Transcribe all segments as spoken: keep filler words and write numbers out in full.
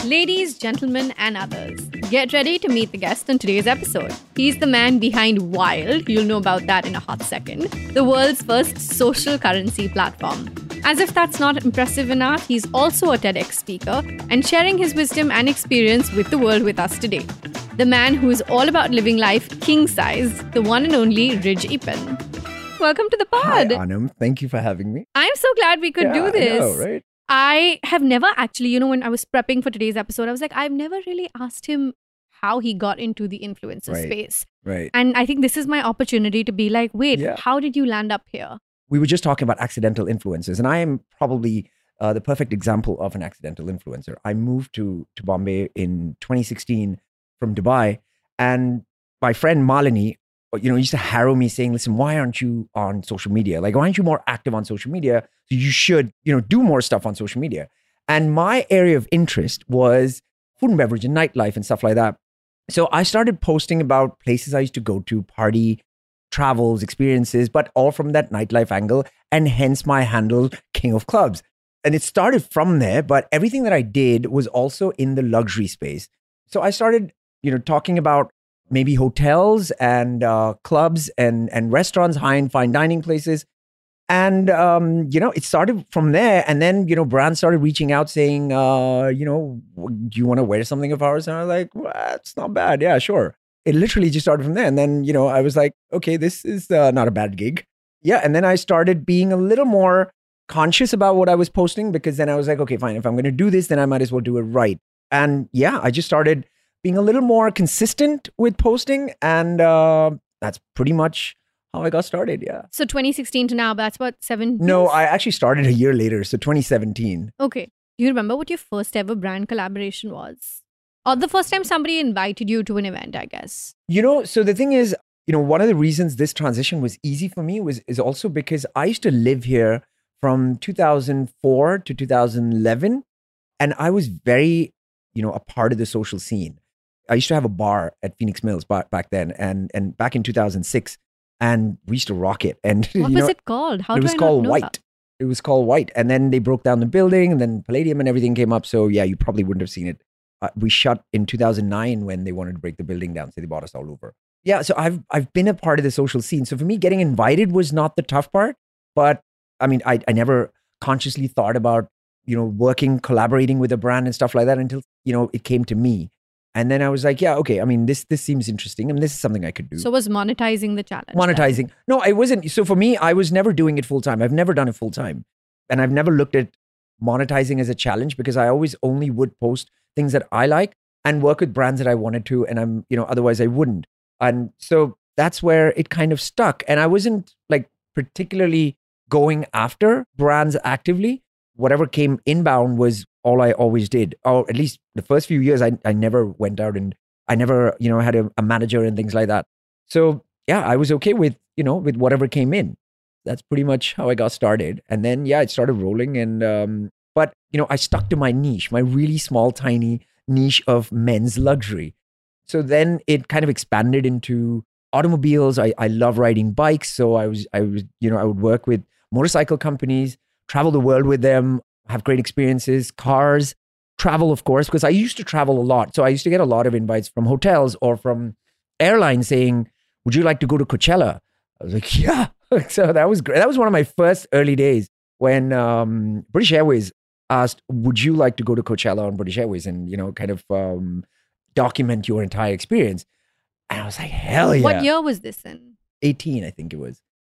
Ladies, gentlemen, and others, get ready to meet the guest on today's episode. He's the man behind Wild, you'll know about that in a hot second, the world's first social currency platform. As if that's not impressive enough, he's also a TEDx speaker and sharing his wisdom and experience with the world with us today. The man who is all about living life king size, the one and only Rij Eapen. Welcome to the pod. Hi, Anam. Thank you for having me. I'm so glad we could yeah, do this. I know, right? I have never actually, you know, when I was prepping for today's episode, I was like, I've never really asked him how he got into the influencer right, space. Right. And I think this is my opportunity to be like, wait, yeah. how did you land up here? We were just talking about accidental influencers, and I am probably uh, the perfect example of an accidental influencer. I moved to, to Bombay in twenty sixteen from Dubai, and my friend Malini, you know, used to harrow me saying, listen, why aren't you on social media? Like, why aren't you more active on social media? So you should, you know, do more stuff on social media. And my area of interest was food and beverage and nightlife and stuff like that. So I started posting about places I used to go to, party, travels, experiences, but all from that nightlife angle, and hence my handle, King of Clubs. And it started from there, but everything that I did was also in the luxury space. So I started, you know, talking about maybe hotels and uh, clubs and, and restaurants, high-end fine dining places. And, um, you know, it started from there. And then, you know, brands started reaching out saying, uh, you know, do you want to wear something of ours? And I was like, well, it's not bad. Yeah, sure. It literally just started from there. And then, you know, I was like, okay, this is uh, not a bad gig. Yeah. And then I started being a little more conscious about what I was posting, because then I was like, okay, fine. If I'm going to do this, then I might as well do it right. And yeah, I just started being a little more consistent with posting. And uh, that's pretty much how I got started. Yeah. So twenty sixteen to now, that's what, seven No, years? I actually started a year later. So twenty seventeen. Okay. Do you remember what your first ever brand collaboration was? Or the first time somebody invited you to an event, I guess? You know, so the thing is, you know, one of the reasons this transition was easy for me was is also because I used to live here from two thousand four to two thousand eleven. And I was very, you know, a part of the social scene. I used to have a bar at Phoenix Mills back, back then. And, and back in two thousand six, and we used to rock it. And what you was know, it called? How it do was I called not know White. that? It was called White. And then they broke down the building, and then Palladium and everything came up. So yeah, you probably wouldn't have seen it. Uh, we shut in two thousand nine when they wanted to break the building down. So they bought us all over. Yeah. So I've, I've been a part of the social scene. So for me, getting invited was not the tough part, but I mean, I, I never consciously thought about, you know, working, collaborating with a brand and stuff like that until, you know, it came to me. And then I was like, yeah, okay. I mean, this this seems interesting. I mean, this is something I could do. So was monetizing the challenge? Monetizing. Then? No, I wasn't. So for me, I was never doing it full time. I've never done it full time. And I've never looked at monetizing as a challenge, because I always only would post things that I like and work with brands that I wanted to. And I'm, you know, otherwise I wouldn't. And so that's where it kind of stuck. And I wasn't like particularly going after brands actively. Whatever came inbound was all I always did. Or at least the first few years, I, I never went out and I never, you know, had a, a manager and things like that. So yeah, I was okay with, you know, with whatever came in. That's pretty much how I got started. And then, yeah, it started rolling. And, um, but, you know, I stuck to my niche, my really small, tiny niche of men's luxury. So then it kind of expanded into automobiles. I, I love riding bikes. So I was, I was, you know, I would work with motorcycle companies, travel the world with them, have great experiences, cars, travel, of course, because I used to travel a lot. So I used to get a lot of invites from hotels or from airlines saying, would you like to go to Coachella? I was like, yeah. So that was great. That was one of my first early days when um, British Airways asked, would you like to go to Coachella on British Airways and, you know, kind of um, document your entire experience? And I was like, hell yeah. What year was this in? eighteen, I think it was.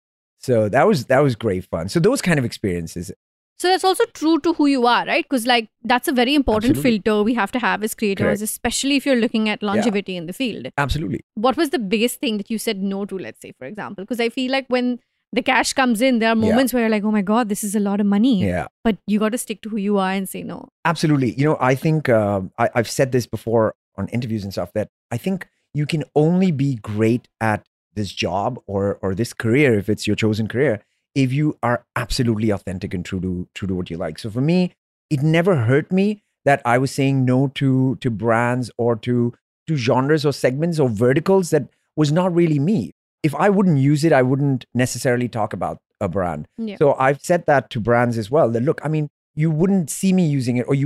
So that was, that was great fun. So those kind of experiences. So that's also true to who you are, right? Because like that's a very important Absolutely. filter we have to have as creators, Correct. especially if you're looking at longevity yeah. in the field. Absolutely. What was the biggest thing that you said no to, let's say, for example? Because I feel like when the cash comes in, there are moments yeah. where you're like, oh my God, this is a lot of money. Yeah. But you got to stick to who you are and say no. Absolutely. You know, I think uh, I, I've said this before on interviews and stuff, that I think you can only be great at this job or or this career, if it's your chosen career, if you are absolutely authentic and true to true to what you like. So for me, it never hurt me that I was saying no to to brands or to to genres or segments or verticals that was not really me. If I wouldn't use it, I wouldn't necessarily talk about a brand. Yeah. So I've said that to brands as well, that look, I mean, you wouldn't see me using it, or you wouldn't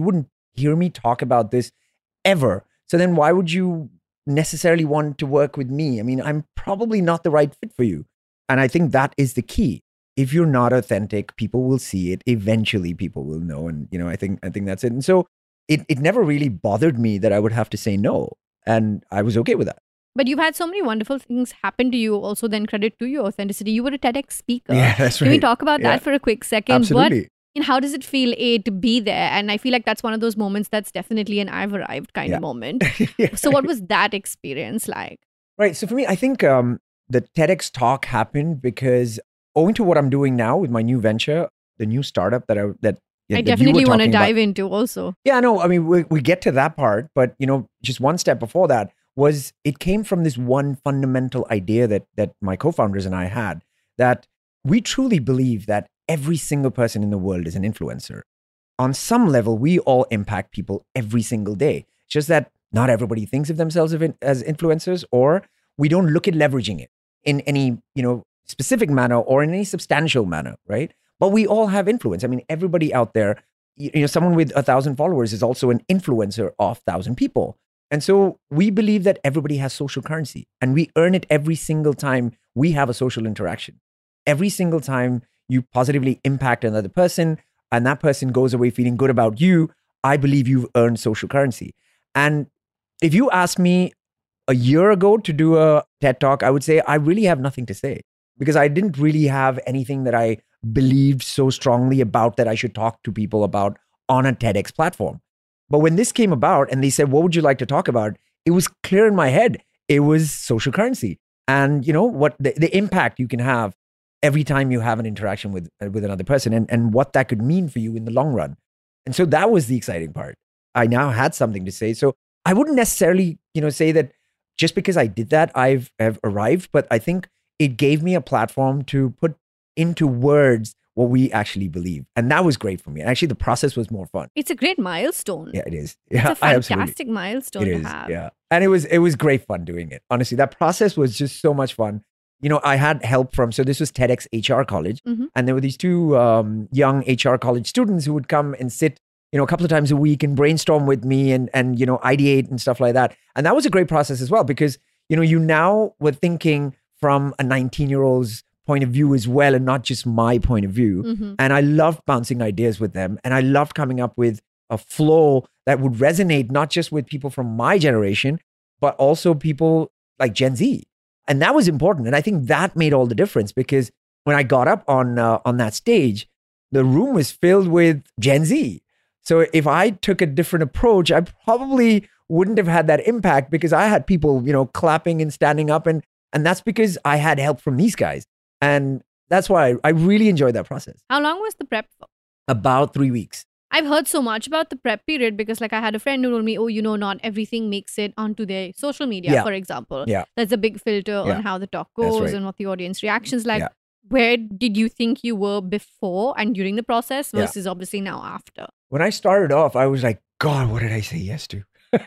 hear me talk about this ever. So then why would you necessarily want to work with me? I mean, I'm probably not the right fit for you. And I think that is the key. If you're not authentic, people will see it. Eventually people will know. And, you know, I think, I think that's it. And so it, it never really bothered me that I would have to say no. And I was okay with that. But you've had so many wonderful things happen to you also, then credit to your authenticity. You were a TEDx speaker. Yeah, that's right. Can we talk about Yeah. that for a quick second? Absolutely. What, and how does it feel, A, to be there? And I feel like that's one of those moments that's definitely an I've arrived kind Yeah. of moment. Yeah. So what was that experience like? Right. So for me, I think um, the TEDx talk happened because owing to what I'm doing now with my new venture, the new startup that I, that, yeah, I that you were definitely want to talking about- dive into also. Yeah, no, I mean, we, we get to that part, but, you know, just one step before that was it came from this one fundamental idea that that my co-founders and I had, that we truly believe that every single person in the world is an influencer. On some level, we all impact people every single day. It's just that not everybody thinks of themselves as influencers, or we don't look at leveraging it in any, you know, specific manner or in any substantial manner, right? But we all have influence. I mean, everybody out there, you know, someone with a thousand followers is also an influencer of a thousand people. And so we believe that everybody has social currency, and we earn it every single time we have a social interaction. Every single time you positively impact another person and that person goes away feeling good about you, I believe you've earned social currency. And if you asked me a year ago to do a TED Talk, I would say I really have nothing to say, because I didn't really have anything that I believed so strongly about that I should talk to people about on a TEDx platform. But when this came about and they said, what would you like to talk about? It was clear in my head. It was social currency. And you know what, the, the impact you can have every time you have an interaction with, uh, with another person, and, and what that could mean for you in the long run. And so that was the exciting part. I now had something to say. So I wouldn't necessarily, you know, say that just because I did that, I've, I've arrived, but I think it gave me a platform to put into words what we actually believe. And that was great for me. Actually, the process was more fun. It's a great milestone. Yeah, it is. Yeah, It's a I absolutely- fantastic milestone It to is. have. Yeah. And it was, it was great fun doing it. Honestly, that process was just so much fun. You know, I had help from, so this was TEDx H R College. Mhm. And there were these two um, young H R college students who would come and sit, you know, a couple of times a week and brainstorm with me and, and, you know, ideate and stuff like that. And that was a great process as well, because, you know, you now were thinking from a nineteen year old's point of view as well, and not just my point of view. Mhm. And I loved bouncing ideas with them. And I loved coming up with a flow that would resonate not just with people from my generation, but also people like Gen Z. And that was important. And I think that made all the difference, because when I got up on uh, on that stage, the room was filled with Gen Z. So if I took a different approach, I probably wouldn't have had that impact, because I had people, you know, clapping and standing up. And, and that's because I had help from these guys. And that's why I, I really enjoyed that process. How long was the prep for? About three weeks. I've heard so much about the prep period because, like, I had a friend who told me, oh, you know, not everything makes it onto their social media, Yeah. for example. Yeah. There's a big filter Yeah. on how the talk That's goes right. and what the audience reactions like. Yeah. Where did you think you were before and during the process Yeah. versus obviously now after? When I started off, I was like, God, what did I say yes to?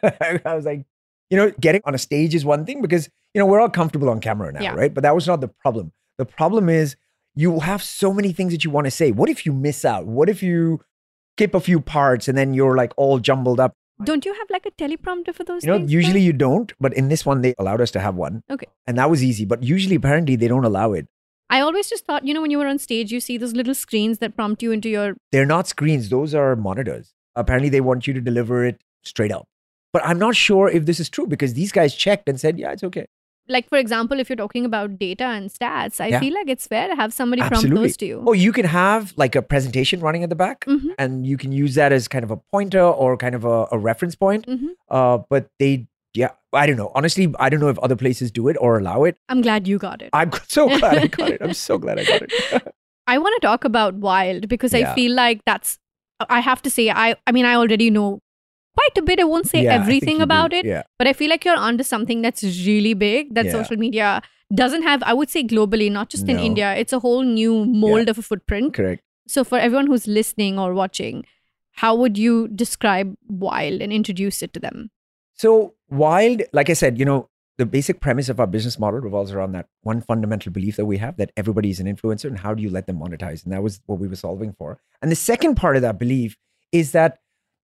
I was like, you know, getting on a stage is one thing, because, you know, we're all comfortable on camera now, Yeah. right? But that was not the problem. The problem is you have so many things that you want to say. What if you miss out? What if you skip a few parts and then you're like all jumbled up? Don't you have like a teleprompter for those You know, things? usually you don't, but in this one, they allowed us to have one. Okay. And that was easy. But usually, apparently, they don't allow it. I always just thought, you know, when you were on stage, you see those little screens that prompt you into your. They're not screens. Those are monitors. Apparently, they want you to deliver it straight up. But I'm not sure if this is true, because these guys checked and said, yeah, it's okay. Like, for example, if you're talking about data and stats, I Yeah. feel like it's fair to have somebody prompt Absolutely. those to you. Oh, you can have like a presentation running at the back, Mm-hmm. and you can use that as kind of a pointer or kind of a, a reference point. Mm-hmm. Uh, but they, yeah, I don't know. Honestly, I don't know if other places do it or allow it. I'm glad you got it. I'm so glad I got it. I'm so glad I got it. I want to talk about Wild because I Yeah. feel like that's, I have to say, I, I mean, I already know quite a bit. I won't say Yeah, I think everything you do. about it, Yeah. but I feel like you're onto something that's really big that Yeah. social media doesn't have, I would say globally, not just in No. India. It's a whole new mold of a footprint. Correct. So for everyone who's listening or watching, how would you describe Wild and introduce it to them? So Wild, like I said, you know, the basic premise of our business model revolves around that one fundamental belief that we have, that everybody is an influencer, and how do you let them monetize? And that was what we were solving for. And the second part of that belief is that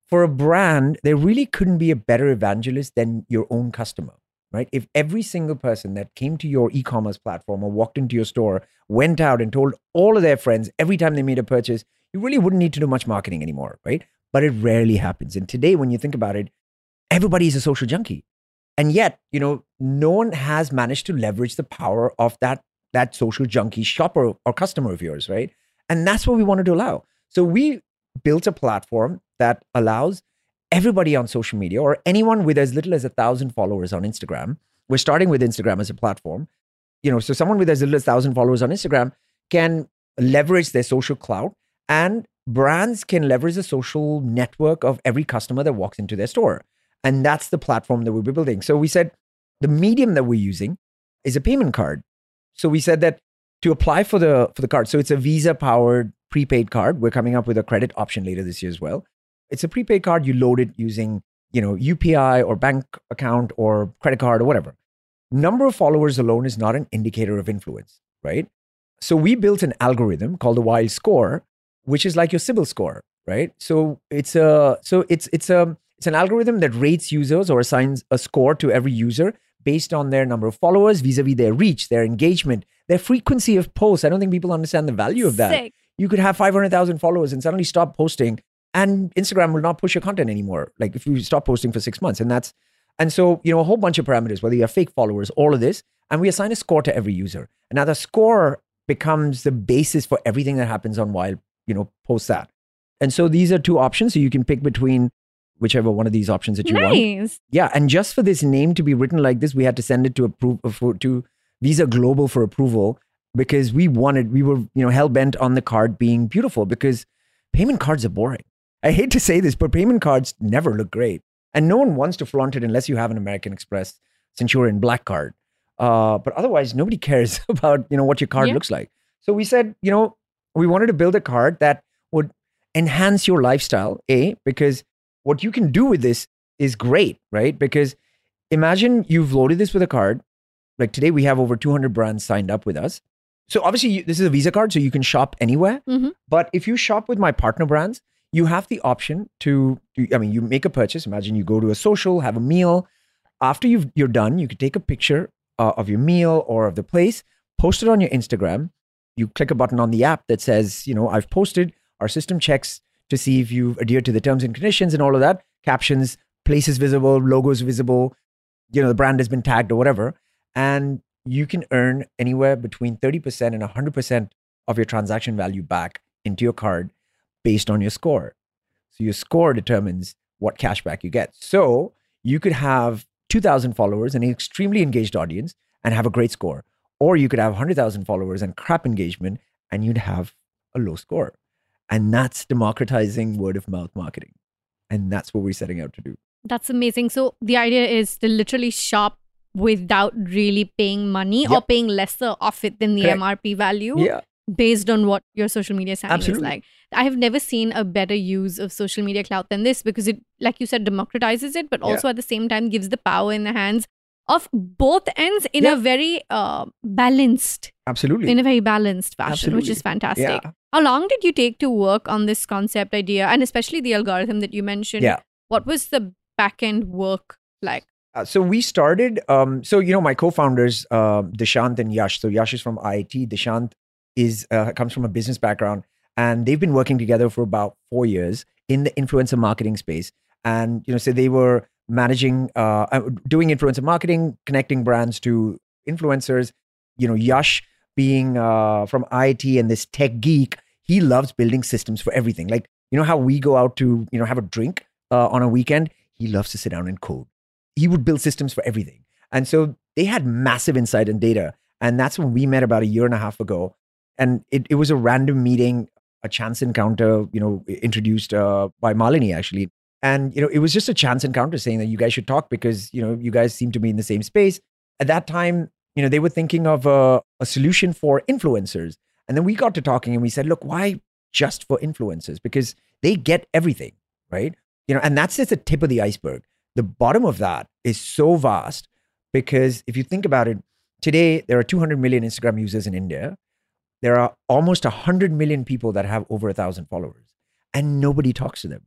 for a brand, there really couldn't be a better evangelist than your own customer, right? If every single person that came to your e-commerce platform or walked into your store went out and told all of their friends every time they made a purchase, you really wouldn't need to do much marketing anymore, right? But it rarely happens. And today, when you think about it, everybody is a social junkie. And yet, you know, no one has managed to leverage the power of that, that social junkie shopper or customer of yours, right? And that's what we wanted to allow. So we built a platform that allows everybody on social media or anyone with as little as a thousand followers on Instagram. We're starting with Instagram as a platform. You know, so someone with as little as a thousand followers on Instagram can leverage their social clout, and brands can leverage the social network of every customer that walks into their store. And that's the platform that we'll be building. So we said the medium that we're using is a payment card. So we said that to apply for the for the card, so it's a Visa-powered prepaid card. We're coming up with a credit option later this year as well. It's a prepaid card. You load it using, you know, U P I or bank account or credit card or whatever. Number of followers alone is not an indicator of influence, right? So we built an algorithm called the Wild Score, which is like your Sybil score, right? So it's a so it's it's a it's an algorithm that rates users or assigns a score to every user based on their number of followers, vis-a-vis their reach, their engagement, their frequency of posts. I don't think people understand the value of that. Sick. You could have five hundred thousand followers and suddenly stop posting, and Instagram will not push your content anymore. Like if you stop posting for six months, and that's, and so, you know, a whole bunch of parameters, whether you have fake followers, all of this, and we assign a score to every user. And now the score becomes the basis for everything that happens on Wild, you know, post that. And so these are two options. So you can pick between whichever one of these options that you nice. want. Nice. Yeah. And just for this name to be written like this, we had to send it to approve for, to Visa Global for approval, because we wanted, we were, you know, hell bent on the card being beautiful, because payment cards are boring. I hate to say this, but payment cards never look great. And no one wants to flaunt it unless you have an American Express Centurion Black card. Uh, but otherwise, nobody cares about, you know, what your card yeah. looks like. So we said, you know, we wanted to build a card that would enhance your lifestyle, A, because what you can do with this is great, right? Because imagine you've loaded this with a card. Like today, we have over two hundred brands signed up with us. So obviously, you, this is a Visa card, so you can shop anywhere. Mm-hmm. But if you shop with my partner brands, you have the option to, to, I mean, you make a purchase. Imagine you go to a social, have a meal. After you've, you're done, you could take a picture uh, of your meal or of the place, post it on your Instagram. You click a button on the app that says, you know, I've posted. Our system checks to see if you've adhered to the terms and conditions and all of that. Captions, places visible, logos visible, you know, the brand has been tagged or whatever. And you can earn anywhere between thirty percent and one hundred percent of your transaction value back into your card based on your score. So your score determines what cashback you get. So you could have two thousand followers and an extremely engaged audience and have a great score. Or you could have one hundred thousand followers and crap engagement and you'd have a low score. And that's democratizing word of mouth marketing. And that's what we're setting out to do. That's amazing. So the idea is to literally shop without really paying money yep. or paying lesser of it than the Correct. M R P value yeah. based on what your social media standing Absolutely. is like. I have never seen a better use of social media clout than this, because it, like you said, democratizes it, but also yeah. at the same time gives the power in the hands of both ends in yeah. a very uh, balanced, Absolutely. in a very balanced fashion, Absolutely. which is fantastic. Yeah. How long did you take to work on this concept idea, and especially the algorithm that you mentioned? Yeah. What was the back end work like? Uh, so we started, um, so, you know, my co-founders, uh, Dishant and Yash. So Yash is from I I T. Dishant is uh, comes from a business background, and they've been working together for about four years in the influencer marketing space. And, you know, so they were managing, uh, doing influencer marketing, connecting brands to influencers. You know, Yash being uh, from I I T and this tech geek, he loves building systems for everything. Like, you know how we go out to, you know, have a drink uh, on a weekend? He loves to sit down and code. He would build systems for everything. And so they had massive insight and data. And that's when we met about a year and a half ago. And it, it was a random meeting, a chance encounter, you know, introduced uh, by Malini, actually. And, you know, it was just a chance encounter saying that you guys should talk because, you know, you guys seem to be in the same space. At that time, you know, they were thinking of a, a solution for influencers. And then we got to talking and we said, look, why just for influencers? Because they get everything, right? You know, and that's just the tip of the iceberg. The bottom of that is so vast, because if you think about it, today there are two hundred million Instagram users in India. There are almost one hundred million people that have over a thousand followers, and nobody talks to them.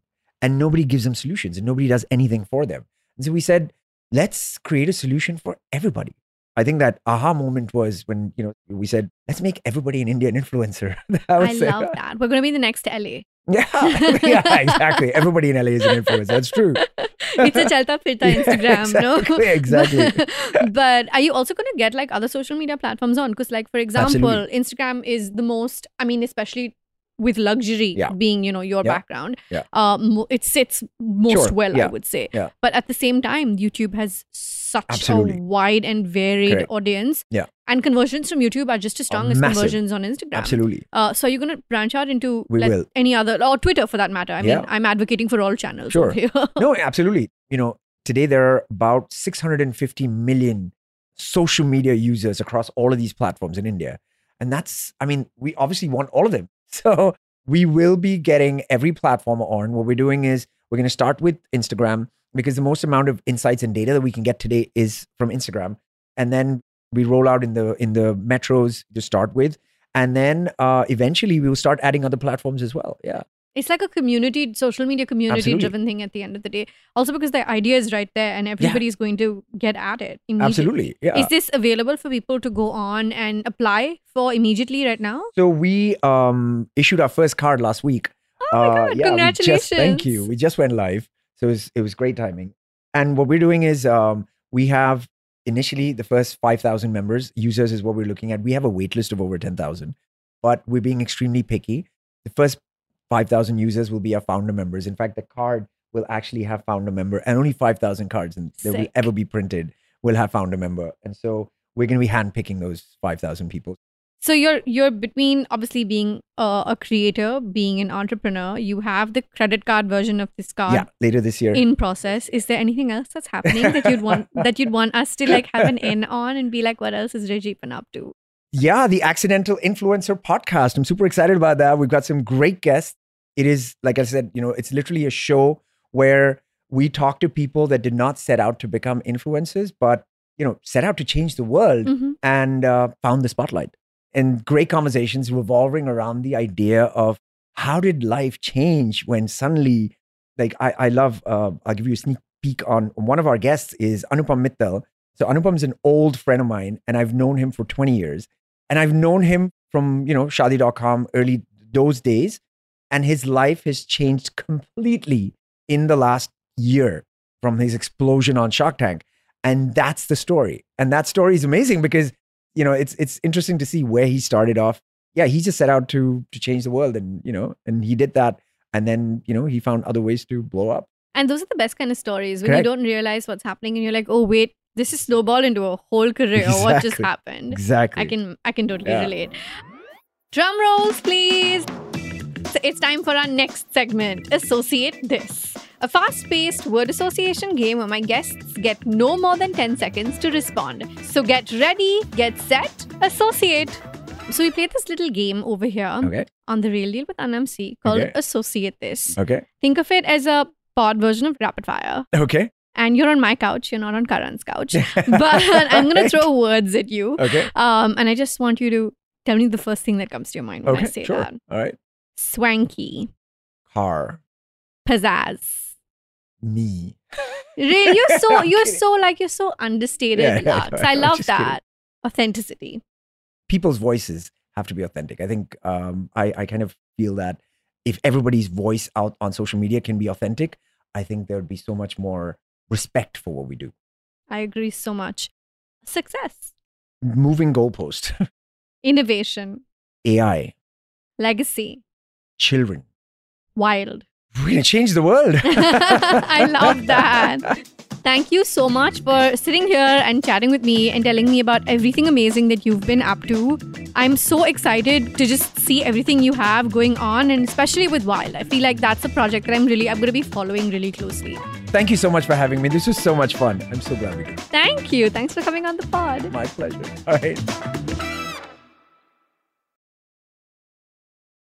and nobody gives them solutions and nobody does anything for them. And so we said, let's create a solution for everybody. I think that aha moment was when, you know, we said, let's make everybody an Indian influencer. I love that. We're going to be the next L A. Yeah, yeah, exactly. Everybody in L A is an influencer. That's true. It's a chalta firta Instagram, yeah, exactly, no? Exactly. But are you also going to get like other social media platforms on? Because like, for example, Absolutely. Instagram is the most, I mean, especially with luxury Yeah. being, you know, your Yeah. background, Yeah. um, it sits most Sure. well, Yeah. I would say. Yeah. But at the same time, YouTube has such Absolutely. a wide and varied Correct. audience. Yeah. And conversions from YouTube are just as strong as massive. conversions on Instagram. Absolutely. Uh, so you're going to branch out into We let- will. any other, or Twitter for that matter. I mean, Yeah. I'm advocating for all channels. Sure. over here. No, absolutely. You know, today there are about six hundred fifty million social media users across all of these platforms in India. And that's, I mean, we obviously want all of them. So we will be getting every platform on. What we're doing is we're going to start with Instagram because the most amount of insights and data that we can get today is from Instagram. And then we roll out in the in the metros to start with. And then uh, eventually we will start adding other platforms as well. Yeah. It's like a community, social media community Absolutely. driven thing at the end of the day. Also because the idea is right there and everybody's going to get at it immediately. Absolutely. Yeah. Is this available for people to go on and apply for immediately right now? So we um, issued our first card last week. Oh my God, we just- congratulations. thank you. We just went live. So it was, it was great timing. And what we're doing is um, we have initially the first five thousand members, users is what we're looking at. We have a wait list of over ten thousand, but we're being extremely picky. The first five thousand users will be our founder members. In fact, the card will actually have founder member, and only five thousand cards and that will Sick. ever be printed will have founder member. And so we're going to be handpicking those five thousand people. So you're you're between obviously being a, a creator, being an entrepreneur. You have the credit card version of this card Yeah, later this year. in process. Is there anything else that's happening that you'd want that you'd want us to like have an in on and be like, what else is Reggie been up to? Yeah, the Accidental Influencer podcast. I'm super excited about that. We've got some great guests. It is, like I said, you know, it's literally a show where we talk to people that did not set out to become influencers, but, you know, set out to change the world Mhm. and uh, found the spotlight. And great conversations revolving around the idea of how did life change when suddenly, like, I, I love, uh, I'll give you a sneak peek on one of our guests is Anupam Mittal. So Anupam is an old friend of mine and I've known him for twenty years. And I've known him from, you know, Shaadi dot com, early those days. And his life has changed completely in the last year from his explosion on Shark Tank. And that's the story. And that story is amazing because, you know, it's it's interesting to see where he started off. Yeah, he just set out to to change the world and, you know, and he did that. And then, you know, he found other ways to blow up. And those are the best kind of stories when Correct. you don't realize what's happening and you're like, oh wait, this is snowballed into a whole career. What just Exactly. happened? Exactly. I can I can totally Yeah. relate. Drum rolls, please. So it's time for our next segment, Associate This. A fast-paced word association game where my guests get no more than ten seconds to respond. So get ready, get set, associate. So we played this little game over here Okay. on the Real Deal with Anam C called Okay. Associate This. Okay. Think of it as a pod version of Rapid Fire. Okay. And you're on my couch, you're not on Karan's couch. But I'm going to throw words at you. Okay. Um, and I just want you to tell me the first thing that comes to your mind when I Okay. say Sure. that. All right. Swanky, Car. pizzazz. Me. Really, you're so I'm you're kidding. so like you're so understated, Yeah, yeah, Lux. I I know, love just kidding. that. Authenticity. People's voices have to be authentic. I think um, I, I kind of feel that if everybody's voice out on social media can be authentic, I think there would be so much more respect for what we do. I agree so much. Success. Moving goalpost. Innovation. A I. Legacy. Children. Wild. We're going to change the world. I love that. Thank you so much for sitting here and chatting with me and telling me about everything amazing that you've been up to. I'm so excited to just see everything you have going on, and especially with Wild. I feel like that's a project that I'm really, I'm going to be following really closely. Thank you so much for having me. This was so much fun. I'm so glad we did. Thank you. Thanks for coming on the pod. My pleasure. All right.